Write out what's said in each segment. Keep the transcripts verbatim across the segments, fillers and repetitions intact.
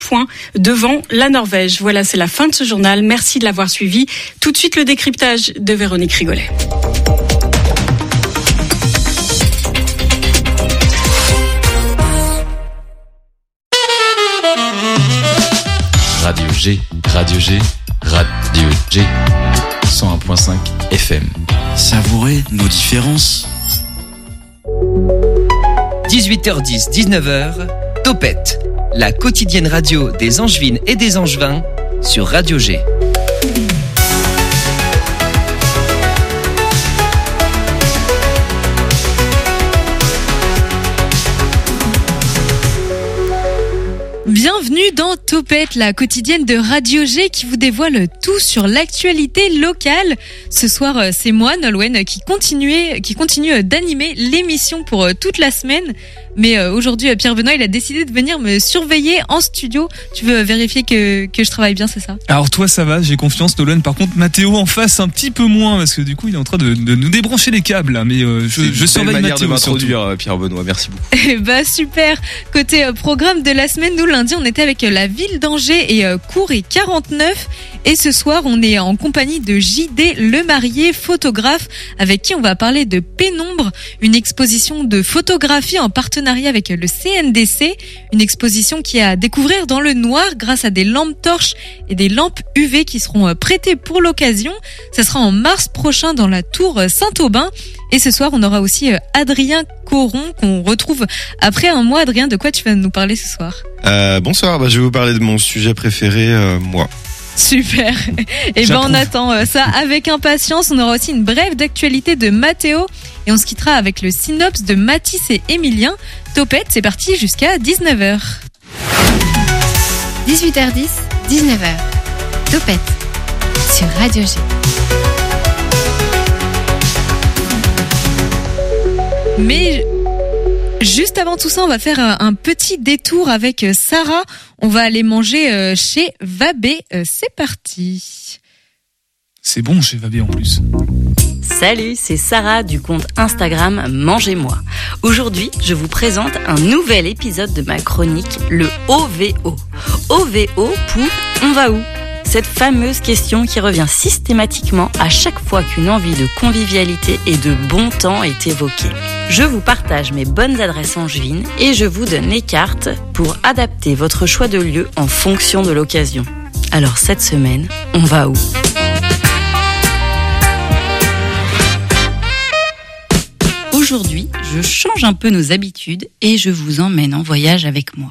points devant la Norvège. Voilà, c'est la fin de ce journal. Merci de l'avoir suivi. Tout de suite, le décryptage de Véronique Rigolet. Radio G, Radio G, Radio G, cent un virgule cinq F M. Savourez nos différences. dix-huit heures dix, dix-neuf heures, Topette, la quotidienne radio des Angevines et des Angevins sur Radio G. Bienvenue dans Topette, la quotidienne de Radio G qui vous dévoile tout sur l'actualité locale. Ce soir, c'est moi, Nolwenn, qui continue, qui continue d'animer l'émission pour toute la semaine. Mais aujourd'hui, Pierre Benoît, il a décidé de venir me surveiller en studio. Tu veux vérifier que, que je travaille bien, c'est ça? Alors toi, ça va, j'ai confiance, Nolwenn. Par contre, Mathéo en face un petit peu moins, parce que du coup, il est en train de, de nous débrancher les câbles. Là. Mais euh, je, je surveille manière Mathéo de m'introduire, surtout. Pierre Benoît. Merci beaucoup. Eh bah super. Côté euh, programme de la semaine, nous lundi, on était avec euh, la ville d'Angers et euh, Cours et quarante-neuf. Et ce soir, on est en compagnie de J D Lemarié, photographe, avec qui on va parler de Pénombre, une exposition de photographie en partenariat avec le C N D C, une exposition qui est à découvrir dans le noir grâce à des lampes torches et des lampes U V qui seront prêtées pour l'occasion. Ça sera en mars prochain dans la tour Saint-Aubin. Et ce soir, on aura aussi Adrien Coron qu'on retrouve après un mois. Adrien, de quoi tu vas nous parler ce soir? euh, Bonsoir, bah, je vais vous parler de mon sujet préféré, euh, moi. Super. Et ben on attend ça avec impatience. On aura aussi une brève d'actualité de Mathéo et on se quittera avec le synopsis de Mathis et Emilien. Topette, c'est parti jusqu'à dix-neuf heures. dix-huit heures dix, dix-neuf heures. Topette sur Radio G. Mais juste avant tout ça, on va faire un petit détour avec Sarah. On va aller manger chez Vabé. C'est parti. C'est bon chez Vabé en plus. Salut, c'est Sarah du compte Instagram Mangez-moi. Aujourd'hui, je vous présente un nouvel épisode de ma chronique, le O V O. O V O pour On va où ? Cette fameuse question qui revient systématiquement à chaque fois qu'une envie de convivialité et de bon temps est évoquée. Je vous partage mes bonnes adresses angevines et je vous donne les cartes pour adapter votre choix de lieu en fonction de l'occasion. Alors cette semaine, on va où ? Aujourd'hui, je change un peu nos habitudes et je vous emmène en voyage avec moi.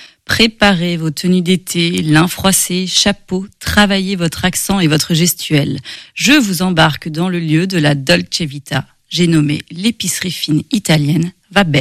Préparez vos tenues d'été, lin froissé, chapeau, travaillez votre accent et votre gestuelle. Je vous embarque dans le lieu de la Dolce Vita. J'ai nommé l'épicerie fine italienne Vabé.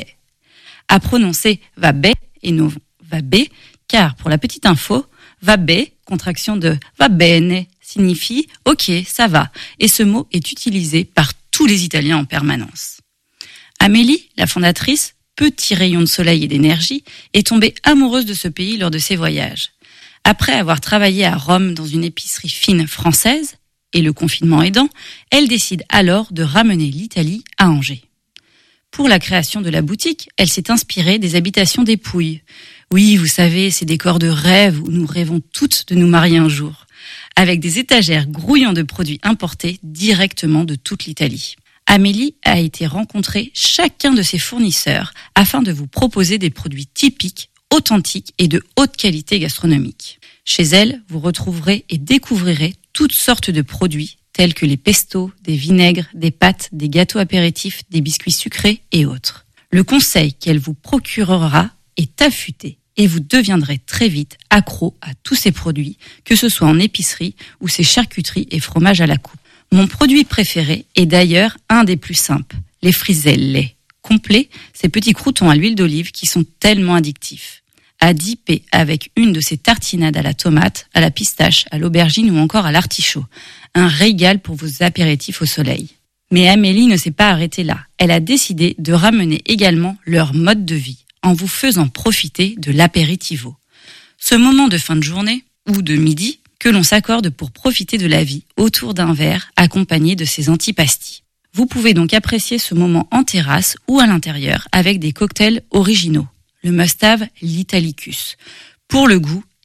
À prononcer Vabé et non Vabé, car pour la petite info, Vabé, contraction de va bene, signifie « ok, ça va » et ce mot est utilisé par tous les Italiens en permanence. Amélie, la fondatrice, petit rayon de soleil et d'énergie, est tombée amoureuse de ce pays lors de ses voyages. Après avoir travaillé à Rome dans une épicerie fine française, et le confinement aidant, elle décide alors de ramener l'Italie à Angers. Pour la création de la boutique, elle s'est inspirée des habitations des Pouilles. Oui, vous savez, ces décors de rêve où nous rêvons toutes de nous marier un jour, avec des étagères grouillant de produits importés directement de toute l'Italie. Amélie a été rencontrer chacun de ses fournisseurs afin de vous proposer des produits typiques, authentiques et de haute qualité gastronomique. Chez elle, vous retrouverez et découvrirez toutes sortes de produits tels que les pestos, des vinaigres, des pâtes, des gâteaux apéritifs, des biscuits sucrés et autres. Le conseil qu'elle vous procurera est affûté et vous deviendrez très vite accro à tous ces produits, que ce soit en épicerie ou ces charcuteries et fromages à la coupe. Mon produit préféré est d'ailleurs un des plus simples, les friselles complets, ces petits croûtons à l'huile d'olive qui sont tellement addictifs. À dipper avec une de ces tartinades à la tomate, à la pistache, à l'aubergine ou encore à l'artichaut. Un régal pour vos apéritifs au soleil. Mais Amélie ne s'est pas arrêtée là. Elle a décidé de ramener également leur mode de vie, en vous faisant profiter de l'apéritivo. Ce moment de fin de journée, ou de midi, que l'on s'accorde pour profiter de la vie autour d'un verre accompagné de ses antipastis. Vous pouvez donc apprécier ce moment en terrasse ou à l'intérieur avec des cocktails originaux. Le must-have, l'Italicus. Pour le goût,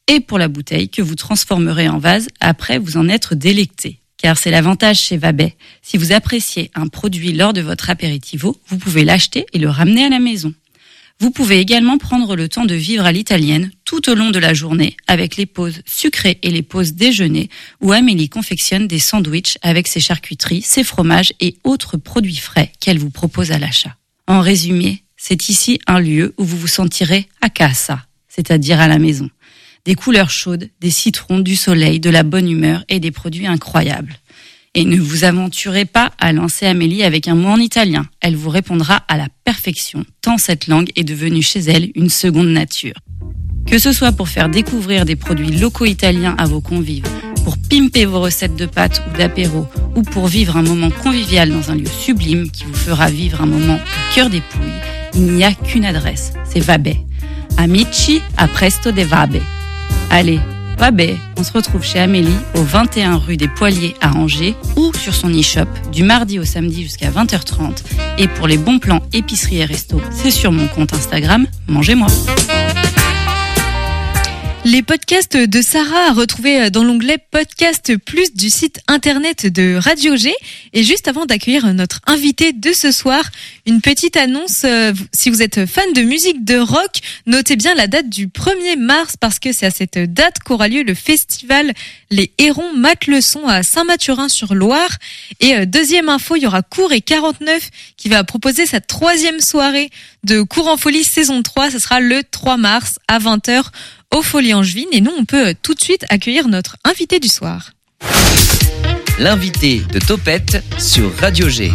et pour la bouteille que vous transformerez en vase après vous en être délecté. Car c'est l'avantage chez Vabet. Si vous appréciez un produit lors de votre apéritivo, vous pouvez l'acheter et le ramener à la maison. Vous pouvez également prendre le temps de vivre à l'italienne tout au long de la journée avec les pauses sucrées et les pauses déjeuner où Amélie confectionne des sandwichs avec ses charcuteries, ses fromages et autres produits frais qu'elle vous propose à l'achat. En résumé, c'est ici un lieu où vous vous sentirez à casa, c'est-à-dire à la maison. Des couleurs chaudes, des citrons, du soleil, de la bonne humeur et des produits incroyables. Et ne vous aventurez pas à lancer Amélie avec un mot en italien. Elle vous répondra à la perfection, tant cette langue est devenue chez elle une seconde nature. Que ce soit pour faire découvrir des produits locaux italiens à vos convives, pour pimper vos recettes de pâtes ou d'apéro, ou pour vivre un moment convivial dans un lieu sublime qui vous fera vivre un moment au cœur des Pouilles, il n'y a qu'une adresse, c'est Vabet. Amici a presto de Vabet. Allez, Vabet, on se retrouve chez Amélie au vingt et un rue des Poiliers à Angers ou sur son e-shop du mardi au samedi jusqu'à vingt heures trente. Et pour les bons plans épicerie et resto, c'est sur mon compte Instagram, Mangez-moi. Les podcasts de Sarah à retrouver dans l'onglet Podcast Plus du site internet de Radio G. Et juste avant d'accueillir notre invité de ce soir, une petite annonce. Si vous êtes fan de musique de rock, notez bien la date du premier mars parce que c'est à cette date qu'aura lieu le festival Les Hérons Mateleçon à Saint-Mathurin-sur-Loire. Et deuxième info, il y aura Cours et quarante-neuf qui va proposer sa troisième soirée de Cours en Folie saison trois. Ce sera le trois mars à vingt heures. Aux Folies Angevines, et nous on peut tout de suite accueillir notre invité du soir. L'invité de Topette sur Radio G.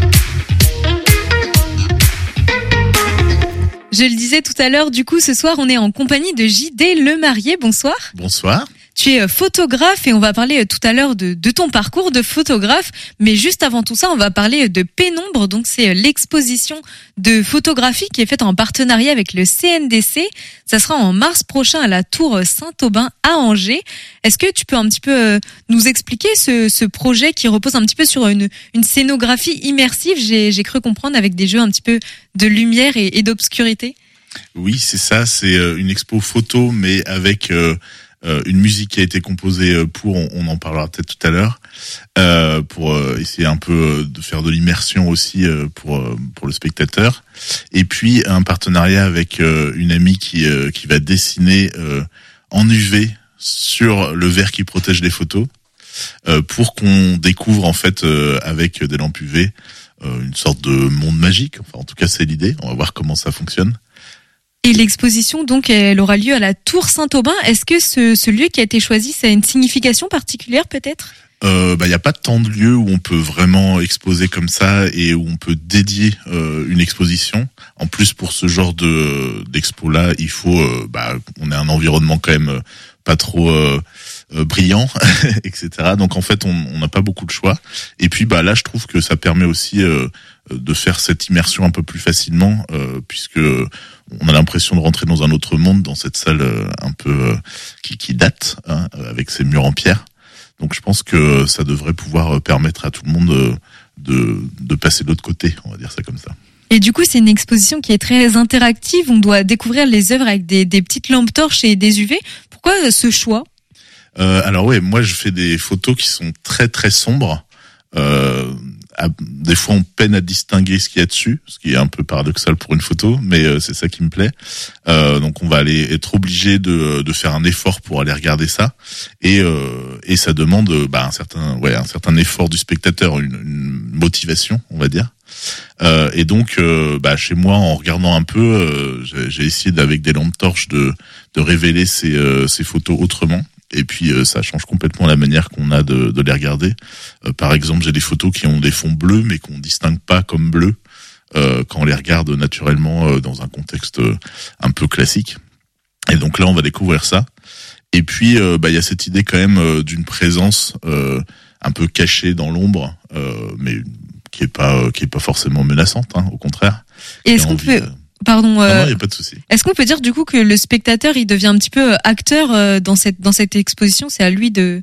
Je le disais tout à l'heure, du coup ce soir on est en compagnie de J D Lemarié. Bonsoir. Bonsoir. Tu es photographe et on va parler tout à l'heure de, de ton parcours de photographe. Mais juste avant tout ça, on va parler de Pénombre. Donc c'est l'exposition de photographie qui est faite en partenariat avec le C N D C. Ça sera en mars prochain à la Tour Saint-Aubin à Angers. Est-ce que tu peux un petit peu nous expliquer ce, ce projet qui repose un petit peu sur une, une scénographie immersive, j'ai, j'ai cru comprendre, avec des jeux un petit peu de lumière et, et d'obscurité? Oui, c'est ça. C'est une expo photo, mais avec... Euh Euh, une musique qui a été composée pour, on, on en parlera peut-être tout à l'heure, euh, pour euh, essayer un peu de faire de l'immersion aussi euh, pour euh, pour le spectateur. Et puis un partenariat avec euh, une amie qui euh, qui va dessiner euh, en U V sur le verre qui protège les photos, euh, pour qu'on découvre en fait euh, avec des lampes U V euh, une sorte de monde magique. Enfin, en tout cas, c'est l'idée. On va voir comment ça fonctionne. Et l'exposition, donc, elle aura lieu à la Tour Saint-Aubin. Est-ce que ce, ce lieu qui a été choisi, ça a une signification particulière, peut-être ? Euh, bah, y a pas tant de lieux où on peut vraiment exposer comme ça et où on peut dédier euh, une exposition. En plus, pour ce genre de d'expo-là, il faut, euh, bah, on ait un environnement quand même pas trop euh, euh, brillant, et cetera. Donc en fait, on n'a pas beaucoup de choix. Et puis, bah là, je trouve que ça permet aussi euh, de faire cette immersion un peu plus facilement, euh, puisque on a l'impression de rentrer dans un autre monde, dans cette salle euh, un peu euh, qui, qui date, hein, avec ses murs en pierre. Donc je pense que ça devrait pouvoir permettre à tout le monde de, de, de passer de l'autre côté, on va dire ça comme ça. Et du coup, c'est une exposition qui est très interactive. On doit découvrir les œuvres avec des, des petites lampes torches et des U V. Pourquoi ce choix ? euh, Alors oui, moi je fais des photos qui sont très très sombres. Euh, à, des fois on peine à distinguer ce qu'il y a dessus, ce qui est un peu paradoxal pour une photo, mais euh, c'est ça qui me plaît. Euh, donc on va aller être obligé de, de faire un effort pour aller regarder ça, et, euh, et ça demande bah, un certain, ouais, un certain effort du spectateur, une, une motivation, on va dire. Euh, et donc, euh, bah, chez moi, en regardant un peu, euh, j'ai, j'ai essayé d'avec des lampes torches de, de révéler ces, euh, ces photos autrement. Et puis euh, ça change complètement la manière qu'on a de, de les regarder. Euh, par exemple, j'ai des photos qui ont des fonds bleus, mais qu'on distingue pas comme bleus euh, quand on les regarde naturellement euh, dans un contexte euh, un peu classique. Et donc là, on va découvrir ça. Et puis, euh, bah, il y a cette idée quand même euh, d'une présence euh, un peu cachée dans l'ombre, euh, mais qui est pas euh, qui est pas forcément menaçante, hein, au contraire. Et est-ce qu'on peut... De... Pardon. Euh, non, non, y a pas de souci. Est-ce qu'on peut dire du coup que le spectateur, il devient un petit peu acteur euh, dans cette dans cette exposition ? C'est à lui de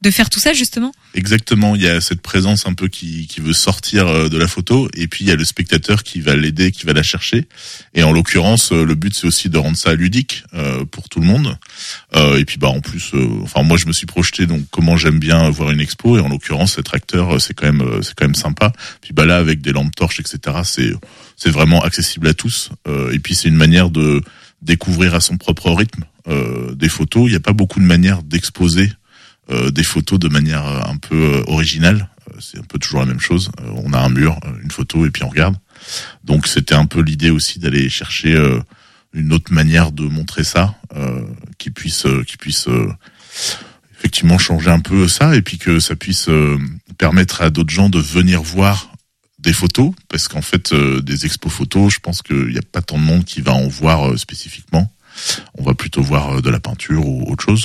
de faire tout ça justement. Exactement, il y a cette présence un peu qui, qui veut sortir de la photo, et puis il y a le spectateur qui va l'aider, qui va la chercher. Et en l'occurrence, le but c'est aussi de rendre ça ludique euh, pour tout le monde. Euh, et puis bah en plus, euh, enfin moi je me suis projeté donc comment j'aime bien voir une expo, et en l'occurrence être acteur c'est quand même c'est quand même sympa. Puis bah là avec des lampes torches et cetera c'est c'est vraiment accessible à tous. Euh, et puis c'est une manière de découvrir à son propre rythme euh, des photos. Il n'y a pas beaucoup de manières d'exposer Euh, des photos de manière un peu euh, originale. Euh, c'est un peu toujours la même chose. Euh, on a un mur, une photo, et puis on regarde. Donc c'était un peu l'idée aussi d'aller chercher euh, une autre manière de montrer ça, euh, qui puisse, euh, qui puisse euh, effectivement changer un peu ça, et puis que ça puisse euh, permettre à d'autres gens de venir voir des photos, parce qu'en fait euh, des expos photos, je pense qu'il n'y a pas tant de monde qui va en voir euh, spécifiquement. On va plutôt voir euh, de la peinture ou autre chose.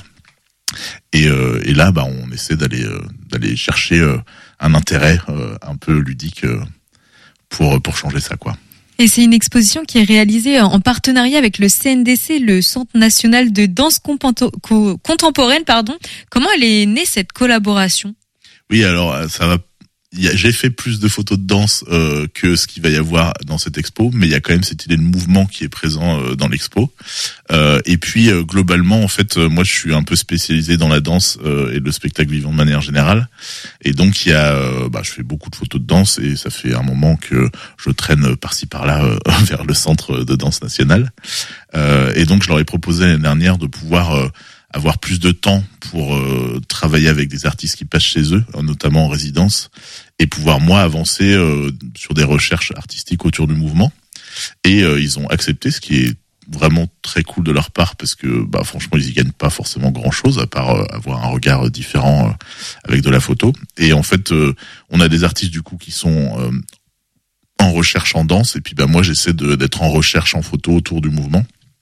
Et, euh, et là, bah, on essaie d'aller euh, d'aller chercher euh, un intérêt euh, un peu ludique euh, pour pour changer ça, quoi. Et c'est une exposition qui est réalisée en partenariat avec le C N D C, le Centre national de danse companto- co- contemporaine, pardon. Comment elle est née cette collaboration ? Oui, alors ça va. Il y a, j'ai fait plus de photos de danse euh, que ce qu'il va y avoir dans cette expo, mais il y a quand même cette idée de mouvement qui est présent euh, dans l'expo. Euh, et puis euh, globalement, en fait, euh, moi je suis un peu spécialisé dans la danse euh, et le spectacle vivant de manière générale. Et donc il y a, euh, bah, je fais beaucoup de photos de danse, et ça fait un moment que je traîne par-ci par-là euh, vers le Centre de danse national. Euh, et donc je leur ai proposé l'année dernière de pouvoir euh, avoir plus de temps pour euh, travailler avec des artistes qui passent chez eux, notamment en résidence, et pouvoir moi avancer euh, sur des recherches artistiques autour du mouvement. Et euh, ils ont accepté, ce qui est vraiment très cool de leur part, parce que bah franchement ils y gagnent pas forcément grand chose à part euh, avoir un regard différent euh, avec de la photo. Et en fait euh, on a des artistes du coup qui sont euh, en recherche en danse, et puis bah moi j'essaie de, d'être en recherche en photo autour du mouvement.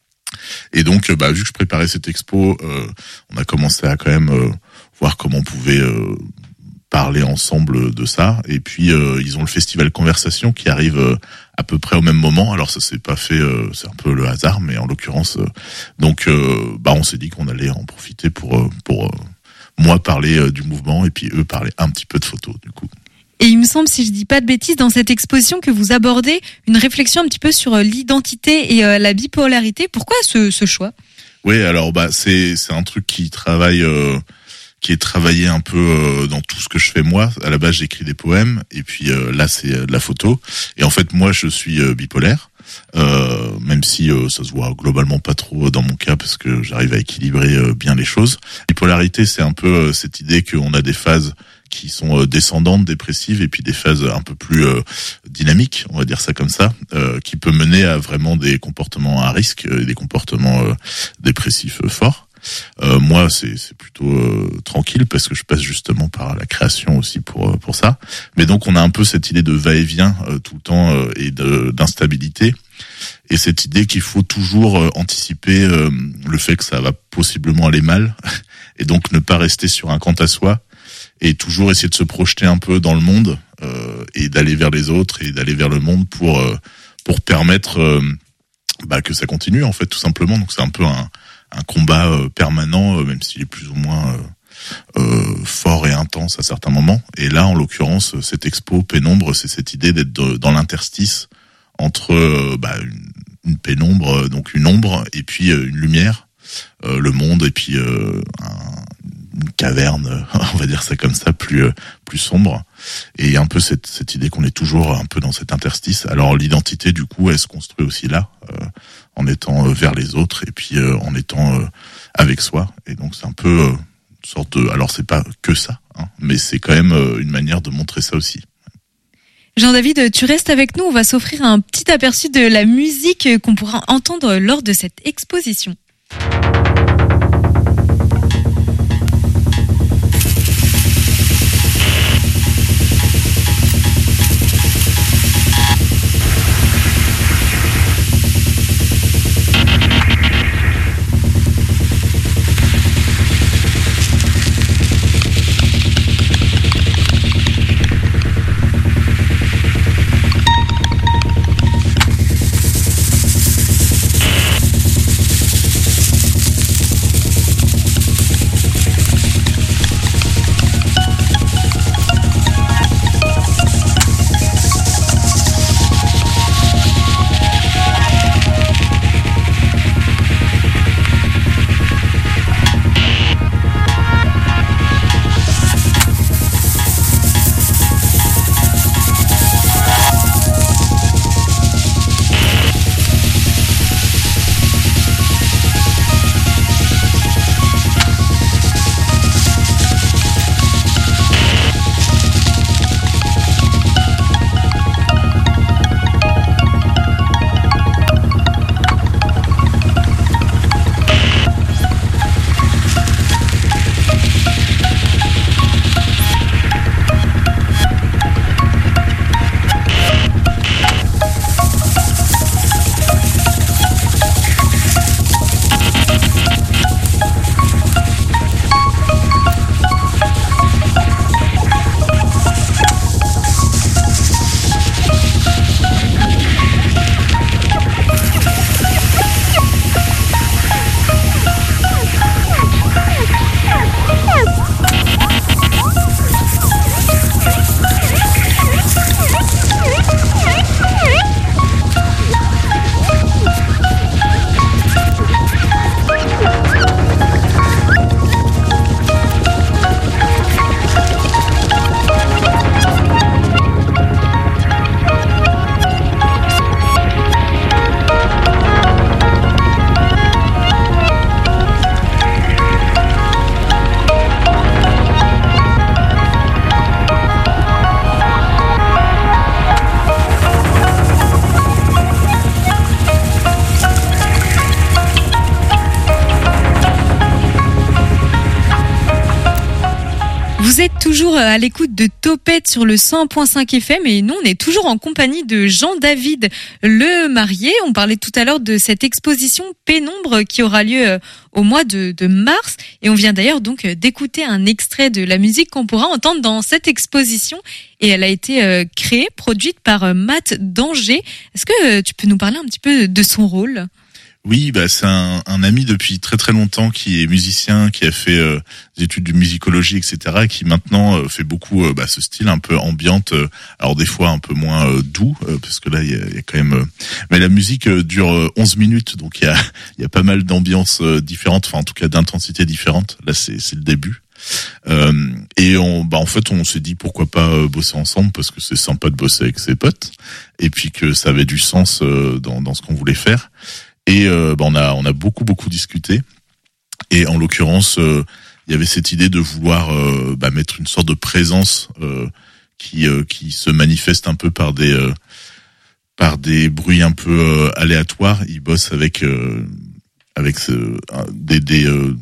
Et donc, bah, vu que je préparais cette expo, euh, on a commencé à quand même euh, voir comment on pouvait euh, parler ensemble de ça. Et puis, euh, ils ont le festival Conversation qui arrive euh, à peu près au même moment. Alors, ça s'est pas fait, euh, c'est un peu le hasard, mais en l'occurrence, euh, donc, euh, bah, on s'est dit qu'on allait en profiter pour euh, pour euh, moi parler euh, du mouvement, et puis eux parler un petit peu de photos, du coup. Et il me semble, si je dis pas de bêtises, dans cette exposition que vous abordez une réflexion un petit peu sur l'identité et euh, la bipolarité. Pourquoi ce, ce choix ? Oui, alors bah c'est c'est un truc qui travaille, euh, qui est travaillé un peu euh, dans tout ce que je fais moi. À la base, j'écris des poèmes, et puis euh, là c'est de la photo. Et en fait, moi, je suis euh, bipolaire. Euh, même si euh, ça se voit globalement pas trop dans mon cas, parce que j'arrive à équilibrer euh, bien les choses. Bipolarité, c'est un peu euh, cette idée qu'on a des phases qui sont euh, descendantes, dépressives, et puis des phases un peu plus euh, dynamiques, on va dire ça comme ça, euh, qui peut mener à vraiment des comportements à risque, euh, des comportements euh, dépressifs euh, forts. Euh, moi, c'est, c'est plutôt euh, tranquille, parce que je passe justement par la création aussi pour euh, pour ça. Mais donc, on a un peu cette idée de va-et-vient euh, tout le temps euh, et de, d'instabilité, et cette idée qu'il faut toujours euh, anticiper euh, le fait que ça va possiblement aller mal, et donc ne pas rester sur un quant à soi, et toujours essayer de se projeter un peu dans le monde euh, et d'aller vers les autres et d'aller vers le monde pour euh, pour permettre euh, bah, que ça continue, en fait, tout simplement. Donc c'est un peu un un combat euh, permanent, euh, même s'il est plus ou moins euh, euh, fort et intense à certains moments. Et là, en l'occurrence, cette expo Pénombre, c'est cette idée d'être de, dans l'interstice entre euh, bah, une, une pénombre, donc une ombre, et puis euh, une lumière, euh, le monde, et puis euh, un, une caverne, on va dire ça comme ça, plus euh, plus sombre. Et il y a un peu cette, cette idée qu'on est toujours un peu dans cet interstice. Alors l'identité, du coup, elle se construit aussi là, euh, en étant vers les autres, et puis euh, en étant euh, avec soi. Et donc c'est un peu euh, une sorte de... Alors c'est pas que ça, hein, mais c'est quand même euh, une manière de montrer ça aussi. Jean-David, tu restes avec nous, on va s'offrir un petit aperçu de la musique qu'on pourra entendre lors de cette exposition. Vous êtes toujours à l'écoute de Topette sur le cent point cinq F M et nous on est toujours en compagnie de Jean-David Le Marié. On parlait tout à l'heure de cette exposition Pénombre qui aura lieu au mois de, de mars et on vient d'ailleurs donc d'écouter un extrait de la musique qu'on pourra entendre dans cette exposition et elle a été créée, produite par Matt Danger. Est-ce que tu peux nous parler un petit peu de son rôle ? Oui, bah c'est un, un ami depuis très très longtemps qui est musicien, qui a fait euh, des études de musicologie, et cetera, et qui maintenant euh, fait beaucoup euh, bah, ce style un peu ambiante, euh, alors des fois un peu moins euh, doux, euh, parce que là il y a, y a quand même. Euh, mais la musique euh, dure euh, onze minutes, donc il y a il y a pas mal d'ambiances euh, différentes, enfin en tout cas d'intensités différentes. Là c'est c'est le début. Euh, et on, bah en fait, on s'est dit pourquoi pas euh, bosser ensemble parce que c'est sympa de bosser avec ses potes, et puis que ça avait du sens euh, dans dans ce qu'on voulait faire. Et euh, bah on a on a beaucoup beaucoup discuté et en l'occurrence euh, il y avait cette idée de vouloir euh, bah, mettre une sorte de présence euh, qui euh, qui se manifeste un peu par des euh, par des bruits un peu euh, aléatoires. Il bosse avec euh, avec ce, des des euh,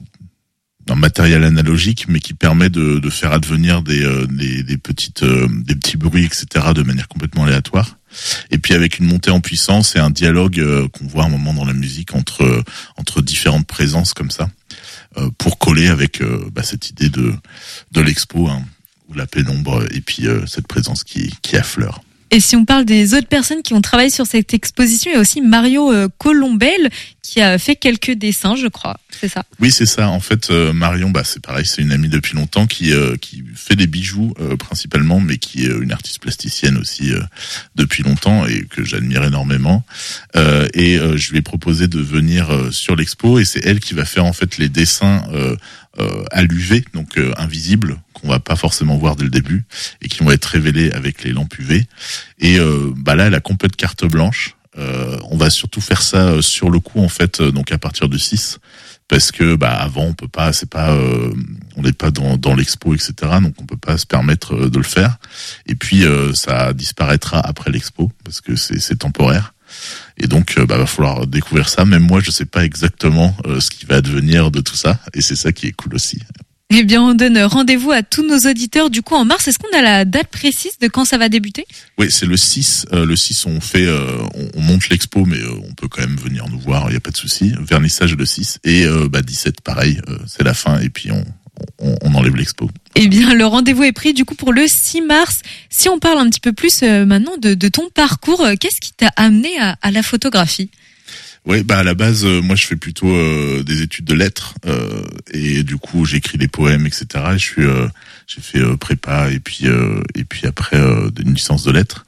un matériel analogique mais qui permet de de faire advenir des euh, des, des petites euh, des petits bruits, et cetera, de manière complètement aléatoire. Et puis avec une montée en puissance et un dialogue euh, qu'on voit un moment dans la musique entre euh, entre différentes présences comme ça, euh, pour coller avec euh, bah, cette idée de de l'expo, hein, ou la pénombre, et puis euh, cette présence qui qui affleure. Et si on parle des autres personnes qui ont travaillé sur cette exposition, il y a aussi Mario euh, Colombel qui a fait quelques dessins, je crois. C'est ça? Oui, c'est ça. En fait, euh, Marion, bah c'est pareil, c'est une amie depuis longtemps qui euh, qui fait des bijoux euh, principalement, mais qui est une artiste plasticienne aussi euh, depuis longtemps et que j'admire énormément. Euh, et euh, je lui ai proposé de venir euh, sur l'expo et c'est elle qui va faire en fait les dessins euh, euh, à l'U V, donc euh, invisibles, qu'on va pas forcément voir dès le début et qui vont être révélés avec les lampes U V. Et euh, bah là, elle a complète carte blanche. Euh, on va surtout faire ça sur le coup en fait, donc à partir du six, parce que bah avant on peut pas, c'est pas, euh, on n'est pas dans dans l'expo, et cetera. Donc on peut pas se permettre de le faire. Et puis euh, ça disparaîtra après l'expo parce que c'est c'est temporaire. Et donc bah va falloir découvrir ça. Même moi je sais pas exactement euh, ce qui va advenir de tout ça. Et c'est ça qui est cool aussi. Eh bien, on donne rendez-vous à tous nos auditeurs du coup en mars. Est-ce qu'on a la date précise de quand ça va débuter? Oui, c'est le six. Euh, le six, on fait, euh, on, on monte l'expo, mais euh, on peut quand même venir nous voir. Il y a pas de souci. Vernissage le six et euh, bah dix-sept, pareil. Euh, c'est la fin et puis on, on, on enlève l'expo. Eh bien, le rendez-vous est pris du coup pour le six mars. Si on parle un petit peu plus euh, maintenant de, de ton parcours, euh, qu'est-ce qui t'a amené à, à la photographie? Oui, bah à la base, euh, moi je fais plutôt euh, des études de lettres euh, et du coup j'écris des poèmes, et cetera. Et je suis, euh, j'ai fait euh, prépa et puis euh, et puis après euh, une licence de lettres.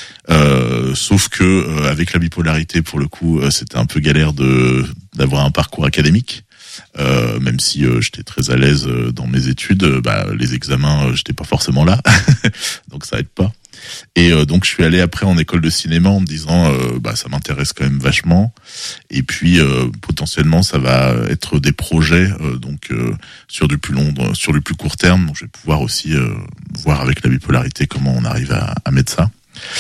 Euh, sauf que euh, avec la bipolarité, pour le coup, euh, c'était un peu galère de d'avoir un parcours académique. Euh, même si euh, j'étais très à l'aise euh, dans mes études, euh, bah les examens, euh, j'étais pas forcément là, donc ça aide pas. Et euh, donc je suis allé après en école de cinéma en me disant euh, bah ça m'intéresse quand même vachement et puis euh, potentiellement ça va être des projets euh, donc euh, sur du plus long sur du plus court terme, donc je vais pouvoir aussi euh, voir avec la bipolarité comment on arrive à, à mettre ça.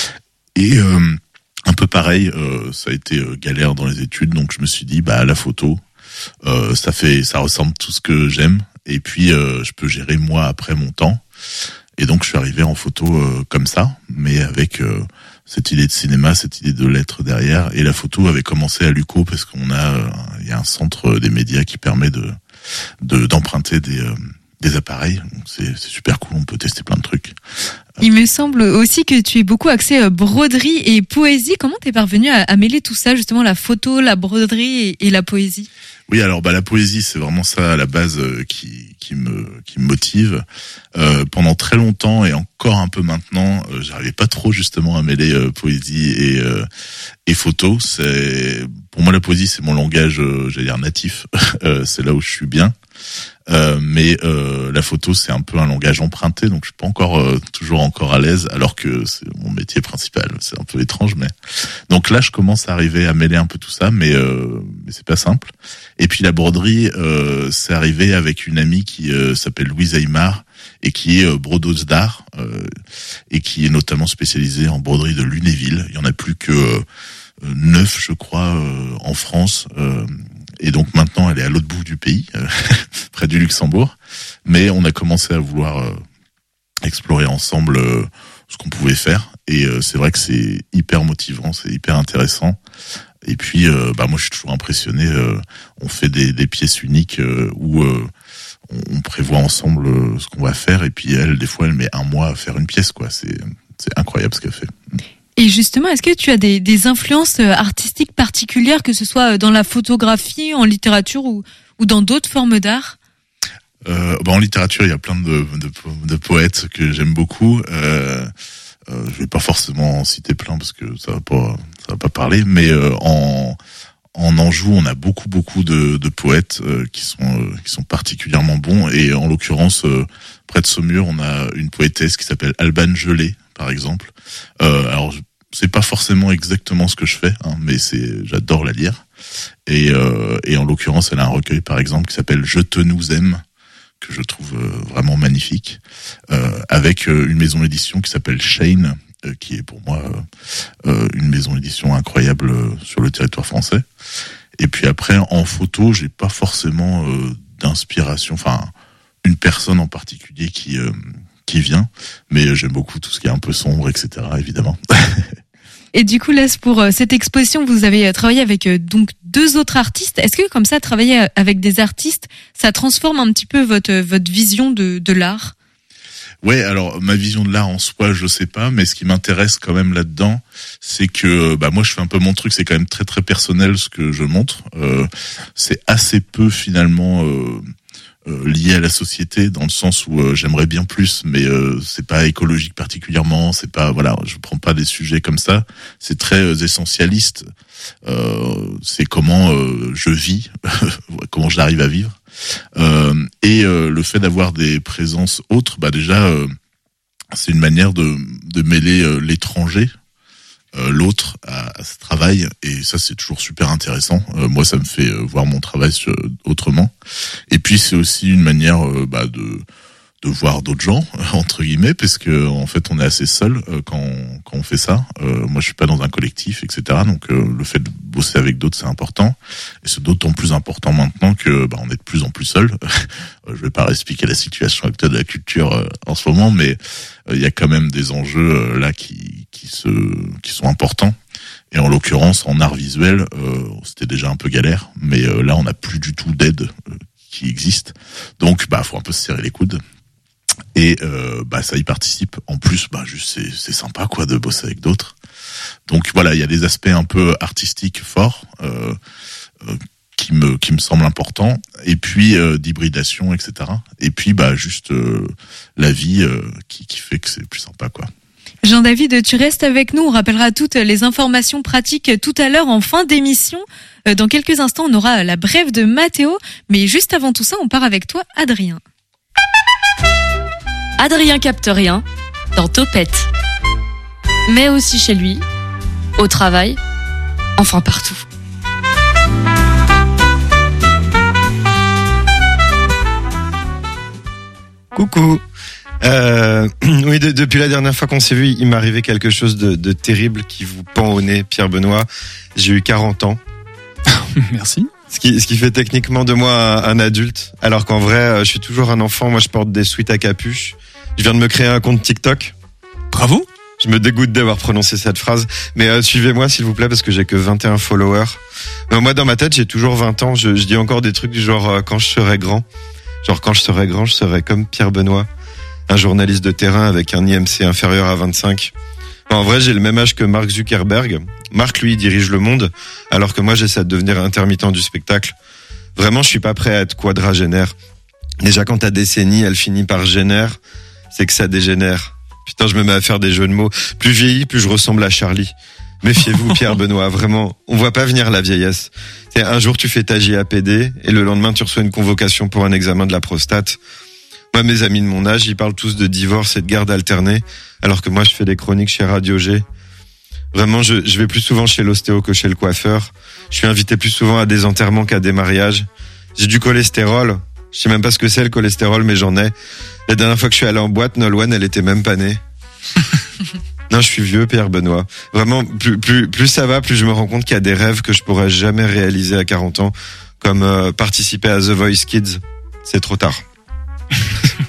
Et euh, un peu pareil, euh, ça a été euh, galère dans les études, donc je me suis dit bah la photo euh, ça fait ça ressemble tout ce que j'aime et puis euh, je peux gérer moi après mon temps. Et donc je suis arrivé en photo euh, comme ça, mais avec euh, cette idée de cinéma, cette idée de lettres derrière. Et la photo avait commencé à l'U C O parce qu'on a, il euh, y a un centre des médias qui permet de, de d'emprunter des euh, des appareils. Donc c'est, c'est super cool, on peut tester plein de trucs. Il me semble aussi que tu es beaucoup axé broderie et poésie. Comment t'es parvenu à, à mêler tout ça, justement la photo, la broderie et, et la poésie? Oui, alors bah la poésie, c'est vraiment ça à la base euh, qui qui me qui me motive. Euh, pendant très longtemps et encore un peu maintenant, euh, j'arrivais pas trop justement à mêler euh, poésie et euh, et photo. C'est pour moi la poésie, c'est mon langage, euh, j'allais dire natif. euh, c'est là où je suis bien. Euh, mais euh, la photo c'est un peu un langage emprunté, donc je suis pas encore euh, toujours encore à l'aise, alors que c'est mon métier principal. C'est un peu étrange, mais donc là je commence à arriver à mêler un peu tout ça, mais euh, mais c'est pas simple. Et puis la broderie, euh, c'est arrivé avec une amie qui euh, s'appelle Louise Aymar et qui est euh, brodeuse d'art euh, et qui est notamment spécialisée en broderie de Lunéville. Il y en a plus que euh, neuf, je crois, euh, en France. Euh, Et donc maintenant, elle est à l'autre bout du pays, euh, près du Luxembourg. mais on a commencé à vouloir euh, explorer ensemble euh, ce qu'on pouvait faire. Et euh, c'est vrai que c'est hyper motivant, c'est hyper intéressant. Et puis, euh, bah moi, je suis toujours impressionné. Euh, on fait des, des pièces uniques euh, où euh, on, on prévoit ensemble euh, ce qu'on va faire. Et puis elle, des fois, elle met un mois à faire une pièce, quoi. C'est, c'est incroyable ce qu'elle fait. Et justement, est-ce que tu as des, des influences artistiques particulières, que ce soit dans la photographie, en littérature ou, ou dans d'autres formes d'art ? Euh, bah en littérature, il y a plein de, de, de poètes que j'aime beaucoup. Euh, euh, je vais pas forcément en citer plein parce que ça va pas, ça va pas parler. Mais euh, en en Anjou, on a beaucoup beaucoup de, de poètes euh, qui sont euh, qui sont particulièrement bons. Et en l'occurrence, euh, près de Saumur, on a une poétesse qui s'appelle Alban Gelé, par exemple. Euh, alors c'est pas forcément exactement ce que je fais, hein, mais c'est, j'adore la lire. Et euh, et en l'occurrence, elle a un recueil, par exemple, qui s'appelle Je te nous aime, que je trouve vraiment magnifique, euh, avec une maison d'édition qui s'appelle Shane, euh, qui est pour moi euh, une maison d'édition incroyable sur le territoire français. Et puis après, en photo, j'ai pas forcément euh, d'inspiration, enfin une personne en particulier qui euh, qui vient, mais j'aime beaucoup tout ce qui est un peu sombre, et cetera. Évidemment. Et du coup, là, pour cette exposition, vous avez travaillé avec donc deux autres artistes. Est-ce que comme ça, travailler avec des artistes, ça transforme un petit peu votre votre vision de de l'art ? Ouais, alors ma vision de l'art en soi, je sais pas, mais ce qui m'intéresse quand même là-dedans, c'est que bah moi je fais un peu mon truc, c'est quand même très très personnel ce que je montre. Euh, c'est assez peu finalement euh, euh, lié à la société, dans le sens où euh, j'aimerais bien plus, mais euh, c'est pas écologique particulièrement, c'est pas, voilà, je prends pas des sujets comme ça. C'est très euh, essentialiste. Euh, c'est comment euh, je vis, comment j'arrive à vivre. Euh, et euh, le fait d'avoir des présences autres, bah déjà, euh, c'est une manière de, de mêler euh, l'étranger, euh, l'autre à, à ce travail, et ça c'est toujours super intéressant. Euh, moi, ça me fait euh, voir mon travail sur, autrement. Et puis c'est aussi une manière euh, bah, de de voir d'autres gens, entre guillemets, parce que en fait on est assez seul euh, quand on, quand on fait ça. Euh, moi je suis pas dans un collectif, et cetera. Donc euh, le fait de bosser avec d'autres c'est important, et c'est d'autant plus important maintenant que bah, on est de plus en plus seul. Je vais pas expliquer la situation actuelle de la culture euh, en ce moment, mais il euh, y a quand même des enjeux euh, là qui qui se qui sont importants. Et en l'occurrence en art visuel, euh, c'était déjà un peu galère, mais euh, là on n'a plus du tout d'aide euh, qui existe. Donc bah faut un peu se serrer les coudes. Et euh, bah ça y participe. En plus, bah juste c'est c'est sympa quoi de bosser avec d'autres. Donc voilà, il y a des aspects un peu artistiques forts euh, euh, qui me qui me semblent importants. Et puis euh, d'hybridation, et cetera. Et puis bah juste euh, la vie euh, qui qui fait que c'est plus sympa quoi. Jean-David, tu restes avec nous. On rappellera toutes les informations pratiques tout à l'heure en fin d'émission. Dans quelques instants, on aura la brève de Mathéo. Mais juste avant tout ça, on part avec toi, Adrien. Adrien capte rien dans Topette. Mais aussi chez lui, au travail, enfin partout. Coucou. Euh, oui, de, depuis la dernière fois qu'on s'est vu, il m'est arrivé quelque chose de, de terrible qui vous pend au nez, Pierre Benoît. J'ai eu quarante ans. Merci. Ce qui, ce qui fait techniquement de moi un, un adulte, alors qu'en vrai, je suis toujours un enfant. Moi, je porte des sweats à capuche. Je viens de me créer un compte TikTok. Bravo. Je me dégoûte d'avoir prononcé cette phrase. Mais euh, suivez-moi, s'il vous plaît, parce que j'ai que vingt et un followers. Mais moi, dans ma tête, j'ai toujours vingt ans. Je, je dis encore des trucs du genre euh, quand je serai grand. Genre quand je serai grand, je serai comme Pierre Benoît, un journaliste de terrain avec un I M C inférieur à vingt-cinq. Bon, en vrai, j'ai le même âge que Mark Zuckerberg. Mark, lui, dirige le monde, alors que moi, j'essaie de devenir intermittent du spectacle. Vraiment, je suis pas prêt à être quadragénaire. Déjà, quand ta décennie, elle finit par génère, c'est que ça dégénère. Putain, je me mets à faire des jeux de mots. Plus je vieillis, plus je ressemble à Charlie. Méfiez-vous, Pierre Benoît, vraiment. On voit pas venir la vieillesse. C'est un jour, tu fais ta J A P D, et le lendemain, tu reçois une convocation pour un examen de la prostate. Moi, mes amis de mon âge, ils parlent tous de divorce et de garde alternée, alors que moi, je fais des chroniques chez Radio G. Vraiment, je, je vais plus souvent chez l'ostéo que chez le coiffeur. Je suis invité plus souvent à des enterrements qu'à des mariages. J'ai du cholestérol. Je sais même pas ce que c'est le cholestérol, mais j'en ai. La dernière fois que je suis allé en boîte, Nolwenn, elle était même pas née. Non, je suis vieux, Pierre Benoît. Vraiment, plus, plus, plus ça va, plus je me rends compte qu'il y a des rêves que je pourrais jamais réaliser à quarante ans, comme euh, participer à The Voice Kids. C'est trop tard.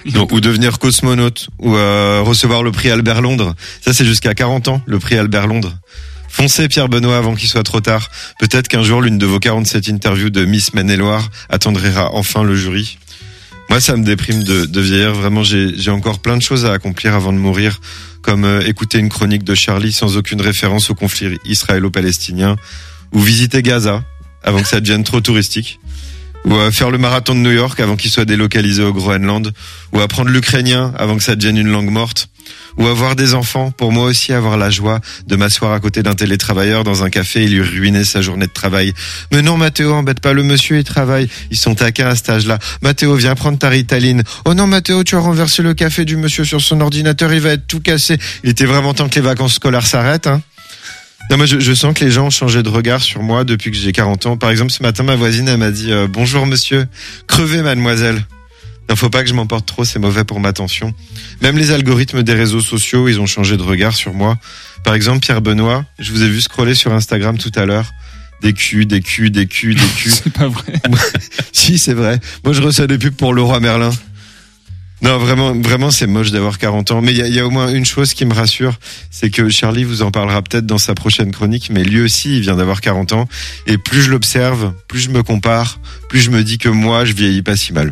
Non, ou devenir cosmonaute, ou euh, recevoir le prix Albert Londres. Ça, c'est jusqu'à quarante ans, le prix Albert Londres. Foncez, Pierre Benoît, avant qu'il soit trop tard. Peut-être qu'un jour, l'une de vos quarante-sept interviews de Miss Maine-et-Loire attendrira enfin le jury. Moi, ça me déprime de, de vieillir. Vraiment, j'ai, j'ai encore plein de choses à accomplir avant de mourir, comme euh, écouter une chronique de Charlie sans aucune référence au conflit israélo-palestinien, ou visiter Gaza avant que ça devienne trop touristique, ou euh, faire le marathon de New York avant qu'il soit délocalisé au Groenland, ou apprendre l'ukrainien avant que ça devienne une langue morte, ou avoir des enfants, pour moi aussi avoir la joie de m'asseoir à côté d'un télétravailleur dans un café et lui ruiner sa journée de travail. Mais non, Mathéo, embête pas le monsieur, il travaille. Ils sont taquins à cet âge-là. Mathéo, viens prendre ta Ritaline. Oh non, Mathéo, tu as renversé le café du monsieur sur son ordinateur, il va être tout cassé. Il était vraiment temps que les vacances scolaires s'arrêtent, hein. Non, moi, je, je sens que les gens ont changé de regard sur moi depuis que j'ai quarante ans. Par exemple, ce matin, ma voisine, elle m'a dit euh, « Bonjour, monsieur. Crevez, mademoiselle. » Non, faut pas que je m'emporte trop, c'est mauvais pour ma tension. Même les algorithmes des réseaux sociaux, ils ont changé de regard sur moi. Par exemple, Pierre Benoît, je vous ai vu scroller sur Instagram tout à l'heure. Des culs, des culs, des culs, des culs. C'est pas vrai. Si, c'est vrai. Moi, je reçois des pubs pour Leroy Merlin. Non, vraiment, vraiment, c'est moche d'avoir quarante ans. Mais il y a, y a au moins une chose qui me rassure, c'est que Charlie vous en parlera peut-être dans sa prochaine chronique, mais lui aussi, il vient d'avoir quarante ans. Et plus je l'observe, plus je me compare, plus je me dis que moi, je vieillis pas si mal.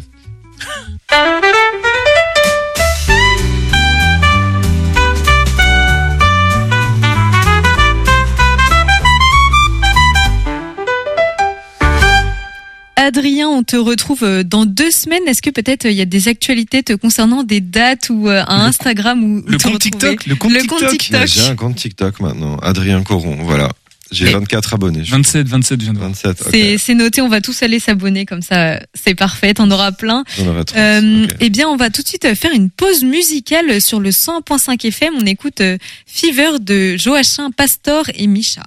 Adrien, on te retrouve dans deux semaines. Est-ce que peut-être il y a des actualités te concernant, des dates ou un Instagram où le te compte retrouver? TikTok, le compte le TikTok. compte TikTok. J'ai un compte TikTok maintenant, Adrien Coron, voilà. J'ai Et vingt-quatre abonnés. Je vingt-sept, vingt-sept, viens de voir. vingt-sept, C'est, ok. c'est noté, on va tous aller s'abonner comme ça, c'est parfait, t'en auras plein. J'en aurai trente, Euh, ok. Eh bien, on va tout de suite faire une pause musicale sur le cent un point cinq F M. On écoute euh, Fever de Joachim Pastor et Micha.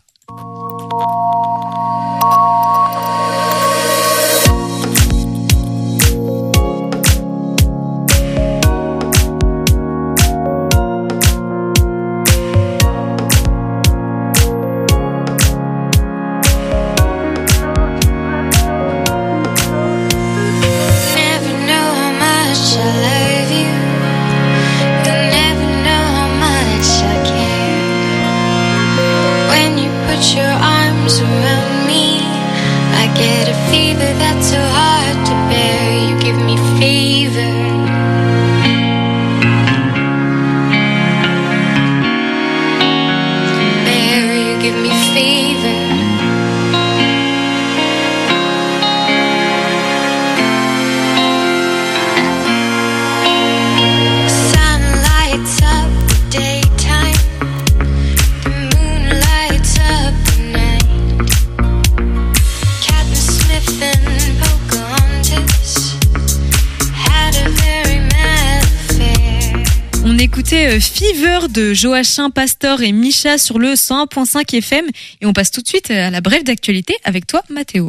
Écoutez Fever de Joachim Pastor et Micha sur le cent un point cinq F M et on passe tout de suite à la brève d'actualité avec toi Mathéo.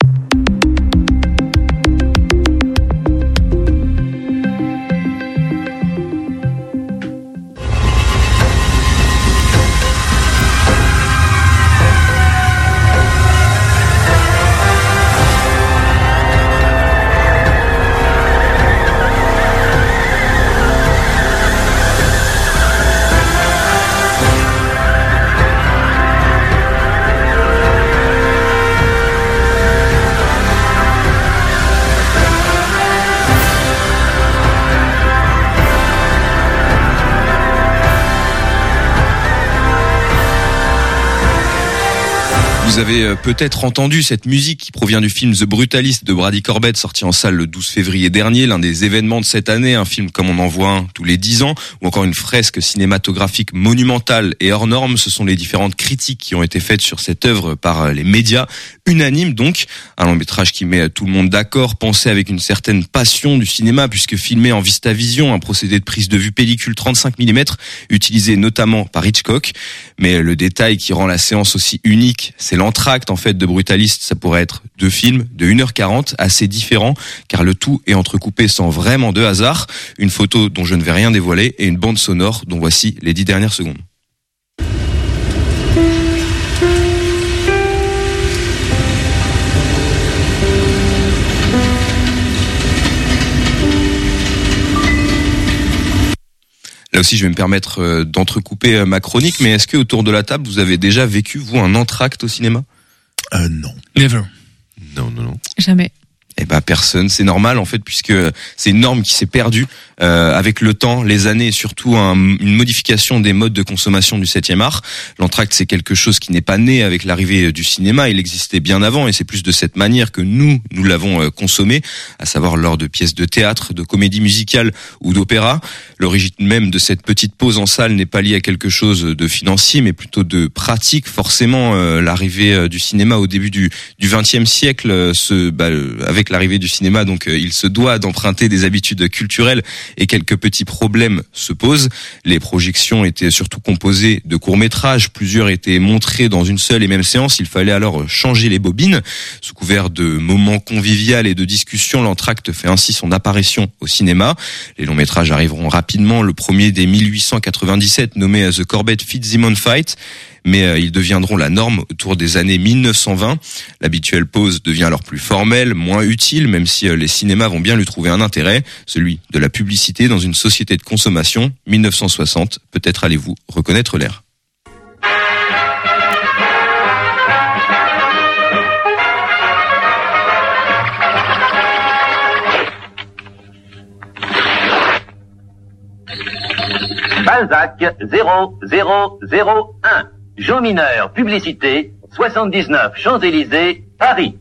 Vous avez peut-être entendu cette musique qui provient du film The Brutalist de Brady Corbett, sorti en salle le douze février dernier, l'un des événements de cette année, un film comme on en voit un tous les dix ans, ou encore une fresque cinématographique monumentale et hors norme. Ce sont les différentes critiques qui ont été faites sur cette œuvre par les médias, unanimes donc. Un long métrage qui met tout le monde d'accord, pensé avec une certaine passion du cinéma, puisque filmé en VistaVision, un procédé de prise de vue pellicule trente-cinq millimètres, utilisé notamment par Hitchcock. Mais le détail qui rend la séance aussi unique, c'est l'entracte en fait de Brutalist. Ça pourrait être deux films de une heure quarante, assez différents, car le tout est entrecoupé sans vraiment de hasard. Une photo dont je ne vais rien dévoiler et une bande sonore dont voici les dix dernières secondes. Là aussi, je vais me permettre euh, d'entrecouper euh, ma chronique, mais est-ce que autour de la table, vous avez déjà vécu, vous, un entracte au cinéma ? Euh, non. Never. Non, non, non. Jamais. Eh ben personne, c'est normal en fait puisque c'est une norme qui s'est perdue euh, avec le temps, les années et surtout un, une modification des modes de consommation du septième art. L'entracte c'est quelque chose qui n'est pas né avec l'arrivée du cinéma, il existait bien avant et c'est plus de cette manière que nous, nous l'avons euh, consommé, à savoir lors de pièces de théâtre, de comédie musicale ou d'opéra. L'origine même de cette petite pause en salle n'est pas liée à quelque chose de financier mais plutôt de pratique. Forcément euh, l'arrivée euh, du cinéma au début du du vingtième siècle euh, se bah, euh, avec l'arrivée du cinéma, donc euh, il se doit d'emprunter des habitudes culturelles et quelques petits problèmes se posent. Les projections étaient surtout composées de courts-métrages, plusieurs étaient montrés dans une seule et même séance, il fallait alors changer les bobines. Sous couvert de moments conviviaux et de discussions, l'entracte fait ainsi son apparition au cinéma. Les longs-métrages arriveront rapidement, le premier dès mille huit cent quatre-vingt-dix-sept nommé The Corbett Fitzsimmons Fight, mais euh, ils deviendront la norme autour des années mille neuf cent vingt. L'habituelle pause devient alors plus formelle, moins utile, même si euh, les cinémas vont bien lui trouver un intérêt, celui de la publicité dans une société de consommation. mille neuf cent soixante, peut-être allez-vous reconnaître l'air. Balzac zéro zéro zéro un. Jo mineur, publicité, soixante-dix-neuf Champs-Élysées, Paris.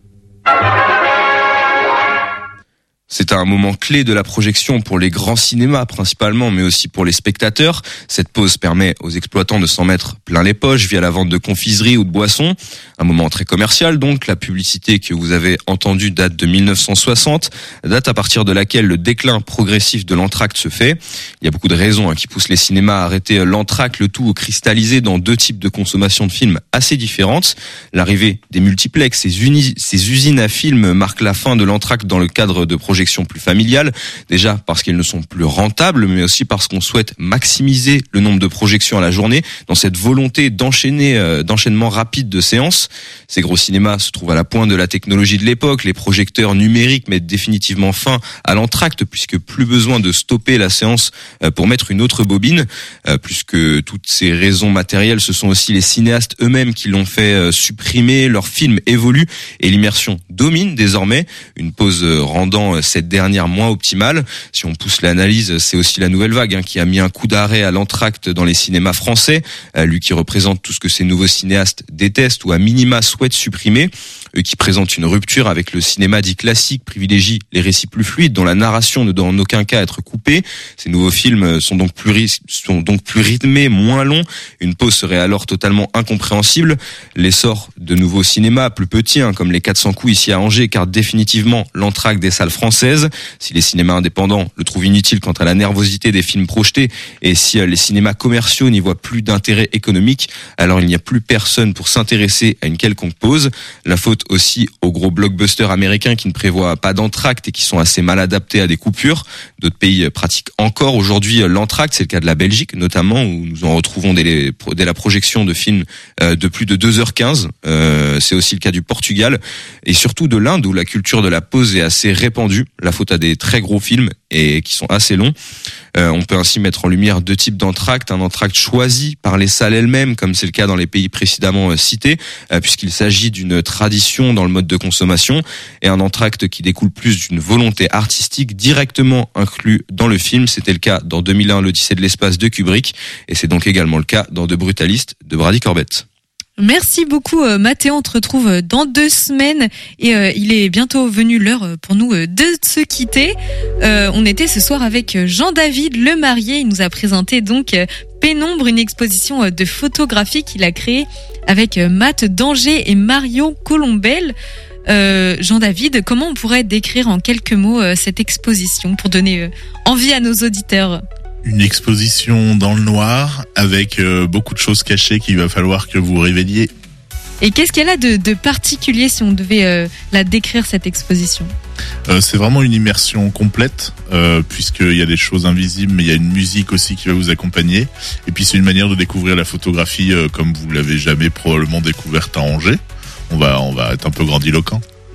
C'est un moment clé de la projection pour les grands cinémas principalement, mais aussi pour les spectateurs. Cette pause permet aux exploitants de s'en mettre plein les poches via la vente de confiseries ou de boissons. Un moment très commercial donc. La publicité que vous avez entendue date de mille neuf cent soixante, date à partir de laquelle le déclin progressif de l'entracte se fait. Il y a beaucoup de raisons hein, qui poussent les cinémas à arrêter l'entracte, le tout cristallisé dans deux types de consommation de films assez différentes. L'arrivée des multiplex, ces, uni- ces usines à films marque la fin de l'entracte dans le cadre de projections plus familiales, déjà parce qu'ils ne sont plus rentables, mais aussi parce qu'on souhaite maximiser le nombre de projections à la journée dans cette volonté d'enchaîner, euh, d'enchaînement rapide de séances. Ces gros cinémas se trouvent à la pointe de la technologie de l'époque. Les projecteurs numériques mettent définitivement fin à l'entracte puisque plus besoin de stopper la séance euh, pour mettre une autre bobine. Euh, plus que toutes ces raisons matérielles, ce sont aussi les cinéastes eux-mêmes qui l'ont fait euh, supprimer. Leurs films évoluent et l'immersion domine désormais. Une pause euh, rendant euh, cette dernière moins optimale. Si on pousse l'analyse, c'est aussi la nouvelle vague hein, qui a mis un coup d'arrêt à l'entracte dans les cinémas français. Euh, lui qui représente tout ce que ces nouveaux cinéastes détestent ou à minima souhaitent supprimer. Eux qui présentent une rupture avec le cinéma dit classique, privilégient les récits plus fluides dont la narration ne doit en aucun cas être coupée. Ces nouveaux films sont donc plus ris- sont donc plus rythmés, moins longs. Une pause serait alors totalement incompréhensible. L'essor de nouveaux cinémas plus petits, hein, comme les quatre cents coups ici à Angers, écarte définitivement l'entracte des salles françaises. Si les cinémas indépendants le trouvent inutile quant à la nervosité des films projetés, et si les cinémas commerciaux n'y voient plus d'intérêt économique, alors il n'y a plus personne pour s'intéresser à une quelconque pause. La faute aussi aux gros blockbusters américains qui ne prévoient pas d'entracte et qui sont assez mal adaptés à des coupures. D'autres pays pratiquent encore aujourd'hui l'entracte, c'est le cas de la Belgique notamment, où nous en retrouvons dès, les, dès la projection de films de plus de deux heures quinze. Euh, c'est aussi le cas du Portugal et surtout de l'Inde où la culture de la pause est assez répandue. La faute à des très gros films et qui sont assez longs. Euh, on peut ainsi mettre en lumière deux types d'entracte. Un entracte choisi par les salles elles-mêmes, comme c'est le cas dans les pays précédemment euh, cités, euh, puisqu'il s'agit d'une tradition dans le mode de consommation, et un entracte qui découle plus d'une volonté artistique directement inclus dans le film. C'était le cas dans deux mille un, l'Odyssée de l'espace de Kubrick, et c'est donc également le cas dans De Brutaliste de Brady Corbett. Merci beaucoup euh, Mathéo, on te retrouve dans deux semaines et euh, il est bientôt venu l'heure pour nous euh, de se quitter. Euh, on était ce soir avec Jean-David Lemarié, il nous a présenté donc euh, Pénombre, une exposition euh, de photographie qu'il a créée avec euh, Matt Danger et Marion Colombel. Euh, Jean-David, comment on pourrait décrire en quelques mots euh, cette exposition pour donner euh, envie à nos auditeurs ? Une exposition dans le noir avec euh, beaucoup de choses cachées qu'il va falloir que vous révéliez. Et qu'est-ce qu'elle a de, de particulier si on devait euh, la décrire, cette exposition ? euh, C'est vraiment une immersion complète euh, puisqu'il y a des choses invisibles mais il y a une musique aussi qui va vous accompagner. Et puis c'est une manière de découvrir la photographie euh, comme vous l'avez jamais probablement découverte à Angers. On va, on va être un peu grandiloquent.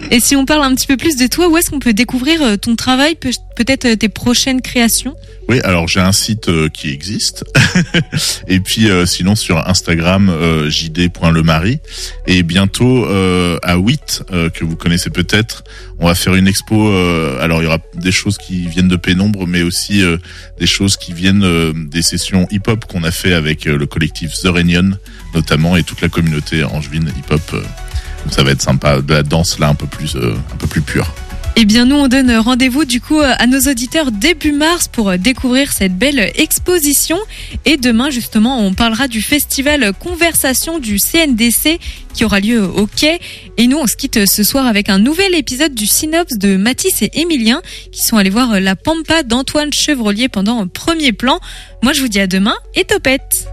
Et si on parle un petit peu plus de toi, où est-ce qu'on peut découvrir ton travail, peut-être tes prochaines créations ? Oui, alors j'ai un site euh, qui existe. Et puis euh, sinon sur Instagram, euh, j d point le mari. Et bientôt euh, à huit, euh, que vous connaissez peut-être, on va faire une expo. Euh, alors il y aura des choses qui viennent de Pénombre, mais aussi euh, des choses qui viennent euh, des sessions hip-hop qu'on a fait avec euh, le collectif The Reunion, notamment, et toute la communauté angevine hip-hop. Euh, donc ça va être sympa, de la danse là un peu plus, euh, un peu plus pure. Eh bien, nous, on donne rendez-vous du coup à nos auditeurs début mars pour découvrir cette belle exposition. Et demain, justement, on parlera du festival Conversation du C N D C qui aura lieu au Quai. Et nous, on se quitte ce soir avec un nouvel épisode du Synops de Mathis et Émilien qui sont allés voir la Pampa d'Antoine Chevrolier pendant un premier plan. Moi, je vous dis à demain et topette.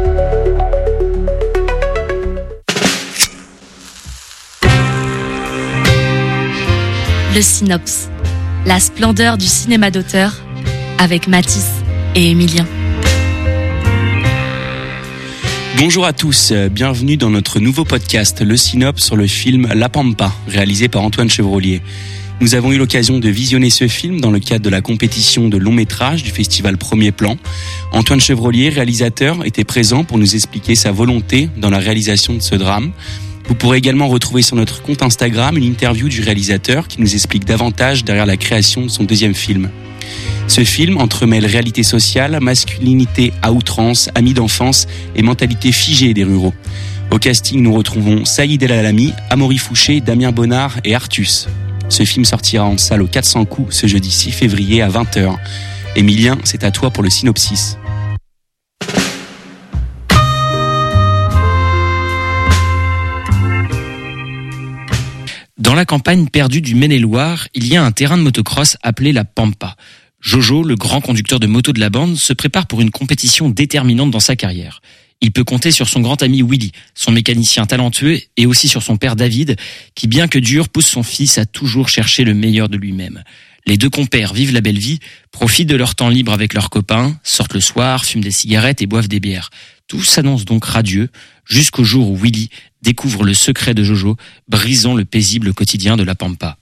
Le Synops, la splendeur du cinéma d'auteur, avec Mathis et Émilien. Bonjour à tous, bienvenue dans notre nouveau podcast, Le Synops, sur le film La Pampa, réalisé par Antoine Chevrolier. Nous avons eu l'occasion de visionner ce film dans le cadre de la compétition de long métrage du festival Premier Plan. Antoine Chevrolier, réalisateur, était présent pour nous expliquer sa volonté dans la réalisation de ce drame. Vous pourrez également retrouver sur notre compte Instagram une interview du réalisateur qui nous explique davantage derrière la création de son deuxième film. Ce film entremêle réalité sociale, masculinité à outrance, amis d'enfance et mentalité figée des ruraux. Au casting, nous retrouvons Saïd El Alami, Amaury Fouché, Damien Bonnard et Artus. Ce film sortira en salle aux quatre cents coups ce jeudi six février à vingt heures. Émilien, c'est à toi pour le synopsis. Dans la campagne perdue du Maine-et-Loire, il y a un terrain de motocross appelé la Pampa. Jojo, le grand conducteur de moto de la bande, se prépare pour une compétition déterminante dans sa carrière. Il peut compter sur son grand ami Willy, son mécanicien talentueux, et aussi sur son père David, qui bien que dur, pousse son fils à toujours chercher le meilleur de lui-même. Les deux compères vivent la belle vie, profitent de leur temps libre avec leurs copains, sortent le soir, fument des cigarettes et boivent des bières. Tout s'annonce donc radieux, jusqu'au jour où Willy découvre le secret de Jojo, brisant le paisible quotidien de la Pampa.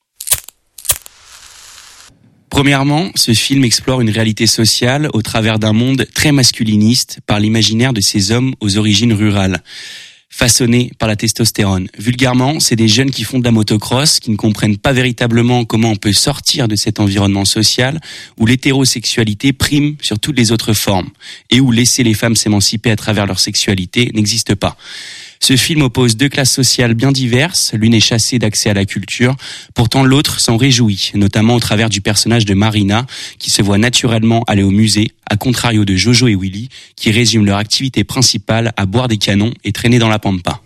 Premièrement, ce film explore une réalité sociale au travers d'un monde très masculiniste par l'imaginaire de ces hommes aux origines rurales, façonnés par la testostérone. Vulgairement, c'est des jeunes qui font de la motocross, qui ne comprennent pas véritablement comment on peut sortir de cet environnement social où l'hétérosexualité prime sur toutes les autres formes et où laisser les femmes s'émanciper à travers leur sexualité n'existe pas. Ce film oppose deux classes sociales bien diverses, l'une est chassée d'accès à la culture, pourtant l'autre s'en réjouit, notamment au travers du personnage de Marina, qui se voit naturellement aller au musée, à contrario de Jojo et Willy, qui résument leur activité principale à boire des canons et traîner dans la Pampa.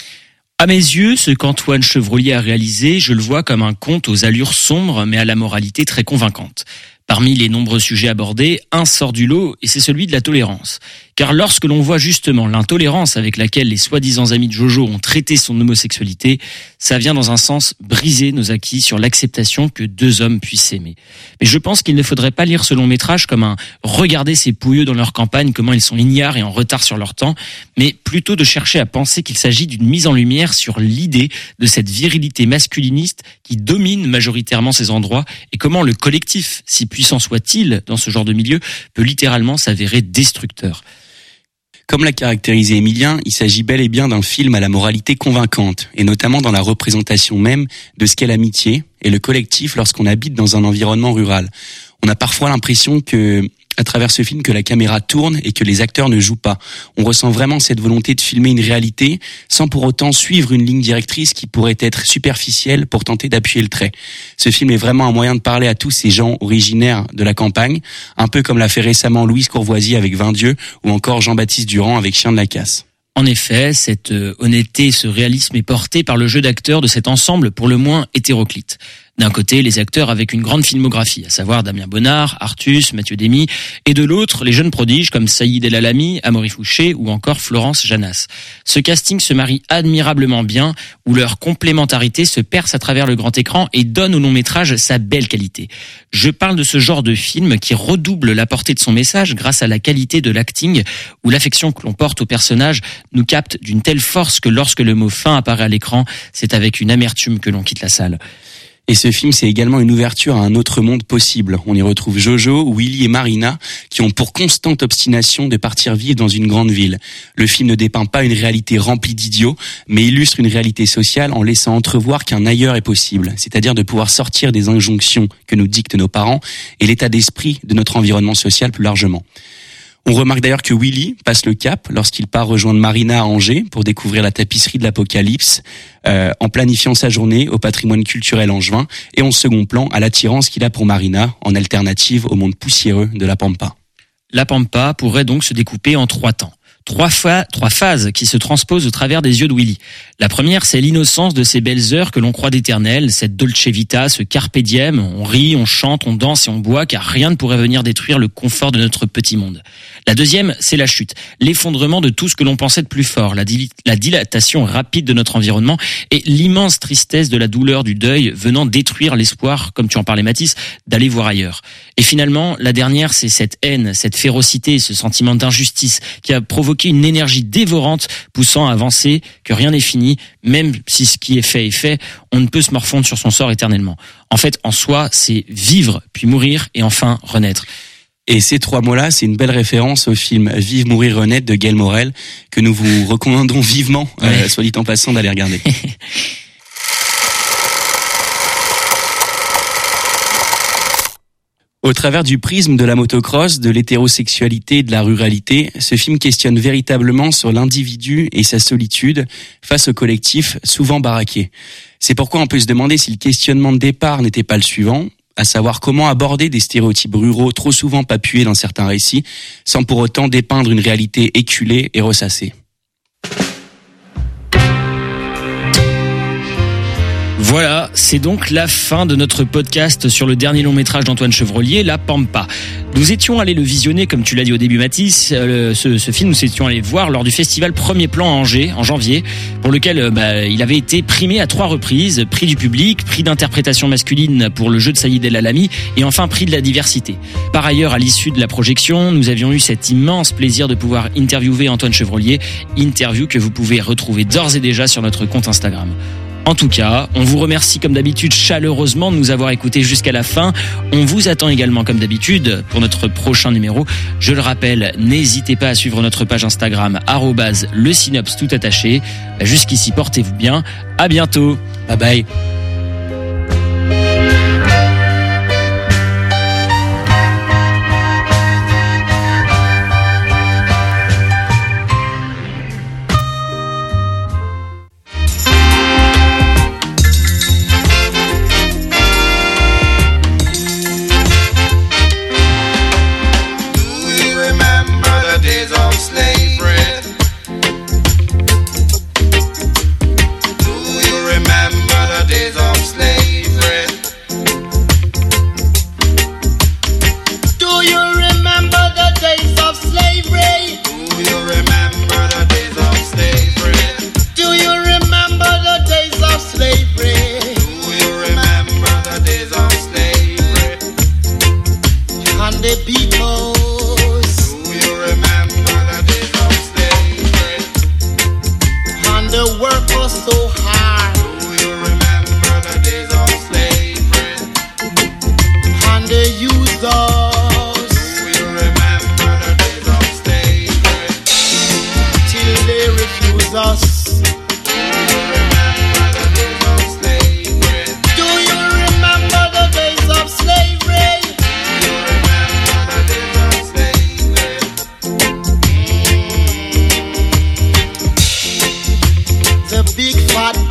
À mes yeux, ce qu'Antoine Chevrolier a réalisé, je le vois comme un conte aux allures sombres, mais à la moralité très convaincante. Parmi les nombreux sujets abordés, un sort du lot et c'est celui de la tolérance. Car lorsque l'on voit justement l'intolérance avec laquelle les soi-disant amis de Jojo ont traité son homosexualité, ça vient dans un sens briser nos acquis sur l'acceptation que deux hommes puissent s'aimer. Mais je pense qu'il ne faudrait pas lire ce long métrage comme un « regarder ces pouilleux dans leur campagne, comment ils sont ignares et en retard sur leur temps », mais plutôt de chercher à penser qu'il s'agit d'une mise en lumière sur l'idée de cette virilité masculiniste qui domine majoritairement ces endroits et comment le collectif, si puissant soit-il dans ce genre de milieu, peut littéralement s'avérer destructeur. Comme l'a caractérisé Émilien, il s'agit bel et bien d'un film à la moralité convaincante, et notamment dans la représentation même de ce qu'est l'amitié et le collectif lorsqu'on habite dans un environnement rural. On a parfois l'impression que, à travers ce film, que la caméra tourne et que les acteurs ne jouent pas. On ressent vraiment cette volonté de filmer une réalité sans pour autant suivre une ligne directrice qui pourrait être superficielle pour tenter d'appuyer le trait. Ce film est vraiment un moyen de parler à tous ces gens originaires de la campagne, un peu comme l'a fait récemment Louise Courvoisier avec Vingt Dieux ou encore Jean-Baptiste Durand avec Chien de la Casse. En effet, cette honnêteté et ce réalisme est porté par le jeu d'acteurs de cet ensemble pour le moins hétéroclite. D'un côté, les acteurs avec une grande filmographie, à savoir Damien Bonnard, Artus, Mathieu Demy, et de l'autre, les jeunes prodiges comme Saïd El Alami, Amaury Fouché ou encore Florence Janas. Ce casting se marie admirablement bien, où leur complémentarité se perce à travers le grand écran et donne au long métrage sa belle qualité. Je parle de ce genre de film qui redouble la portée de son message grâce à la qualité de l'acting, où l'affection que l'on porte au personnage nous capte d'une telle force que lorsque le mot fin apparaît à l'écran, c'est avec une amertume que l'on quitte la salle. Et ce film, c'est également une ouverture à un autre monde possible. On y retrouve Jojo, Willy et Marina, qui ont pour constante obstination de partir vivre dans une grande ville. Le film ne dépeint pas une réalité remplie d'idiots, mais illustre une réalité sociale en laissant entrevoir qu'un ailleurs est possible, c'est-à-dire de pouvoir sortir des injonctions que nous dictent nos parents et l'état d'esprit de notre environnement social plus largement. On remarque d'ailleurs que Willy passe le cap lorsqu'il part rejoindre Marina à Angers pour découvrir la tapisserie de l'Apocalypse, euh, en planifiant sa journée au patrimoine culturel angevin et en second plan à l'attirance qu'il a pour Marina en alternative au monde poussiéreux de la Pampa. La Pampa pourrait donc se découper en trois temps. Trois, fois, trois phases qui se transposent au travers des yeux de Willy. La première, c'est l'innocence de ces belles heures que l'on croit d'éternelles, cette dolce vita, ce carpe diem. On rit, on chante, on danse et on boit, car rien ne pourrait venir détruire le confort de notre petit monde. La deuxième, c'est la chute, l'effondrement de tout ce que l'on pensait de plus fort, la, dil- la dilatation rapide de notre environnement et l'immense tristesse de la douleur du deuil venant détruire l'espoir, comme tu en parlais Mathis, d'aller voir ailleurs. Et finalement, la dernière, c'est cette haine, cette férocité, ce sentiment d'injustice qui a provoqué une énergie dévorante poussant à avancer, que rien n'est fini, même si ce qui est fait est fait, on ne peut se morfondre sur son sort éternellement. En fait, en soi, c'est vivre, puis mourir et enfin renaître. Et ces trois mots-là, c'est une belle référence au film Vive, mourir, renaître de Gaël Morel, que nous vous recommandons vivement, ouais. euh, soit dit en passant, d'aller regarder. Au travers du prisme de la motocross, de l'hétérosexualité et de la ruralité, ce film questionne véritablement sur l'individu et sa solitude face au collectif souvent baraqué. C'est pourquoi on peut se demander si le questionnement de départ n'était pas le suivant, à savoir comment aborder des stéréotypes ruraux trop souvent papués dans certains récits, sans pour autant dépeindre une réalité éculée et ressassée. Voilà, c'est donc la fin de notre podcast sur le dernier long métrage d'Antoine Chevrollier, La Pampa. Nous étions allés le visionner, comme tu l'as dit au début Mathis, euh, ce, ce film nous étions allés voir lors du festival Premier Plan à Angers, en janvier, pour lequel euh, bah, il avait été primé à trois reprises, prix du public, prix d'interprétation masculine pour le jeu de Saïd El Alami et enfin prix de la diversité. Par ailleurs, à l'issue de la projection, nous avions eu cet immense plaisir de pouvoir interviewer Antoine Chevrollier, interview que vous pouvez retrouver d'ores et déjà sur notre compte Instagram. En tout cas, on vous remercie comme d'habitude chaleureusement de nous avoir écoutés jusqu'à la fin. On vous attend également comme d'habitude pour notre prochain numéro. Je le rappelle, n'hésitez pas à suivre notre page Instagram arobase le synops tout attaché. Jusqu'ici, portez-vous bien. À bientôt. Bye bye. Big fat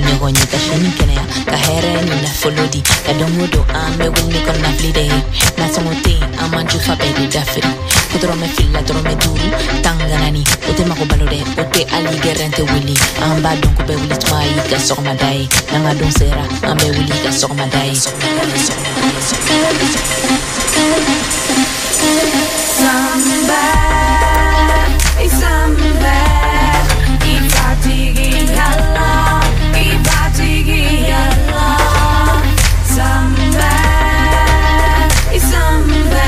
nyogonyi kashini kenea kahere ni na folodi kadongodo ambe wini kon na flide na songote amanju fa bedi dafri kudro me filla dro me duru tanganani ote mako balode ote ali gerente wili amba donko be wili twai ka sokma dai nanga don sera ambe wili ka sokma dai Samba, samba, ifatigi yalla, ifatigi yalla. Samba, samba,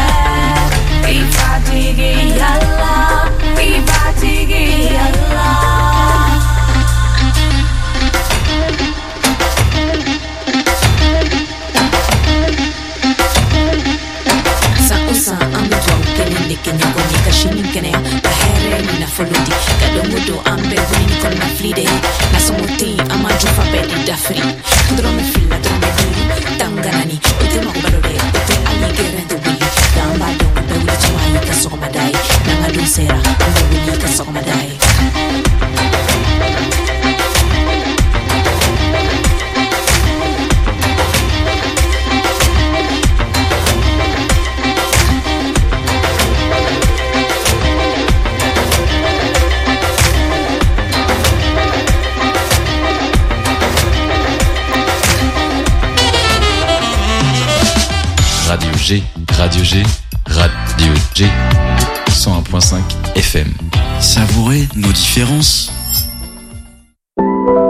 ifatigi yalla, ifatigi yalla. Sa ambe kelende kenya koni kashini kenea bahere ni na folodi kadongodo ambe wini kon na flide na somote amaju fa bedi dafri kudro me filla dro me duru tanganani ote mako balode ote ali gerente wili gamba dongo be wili chwai ka sokma dai nanga don sera ambe wili ka sokma dai Radio G, Radio G, Radio G, cent un point cinq F M. Savourez nos différences.